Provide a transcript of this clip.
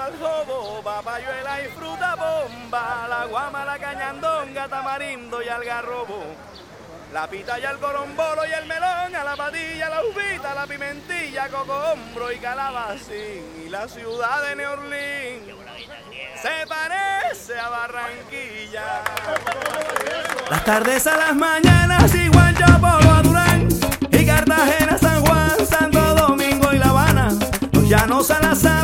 al jobo, papayuela y fruta bomba, la guama, la cañandonga, tamarindo y algarrobo, la pitaya, el corombolo y el melón, a la patilla, la uvita, la pimentilla, cocombro y calabacín. Y la ciudad de New Orleans se parece a Barranquilla. Las tardes a las mañanas igual Chapolo a Durán, y Cartagena, San Juan, Santo Domingo y La Habana, los llanos a la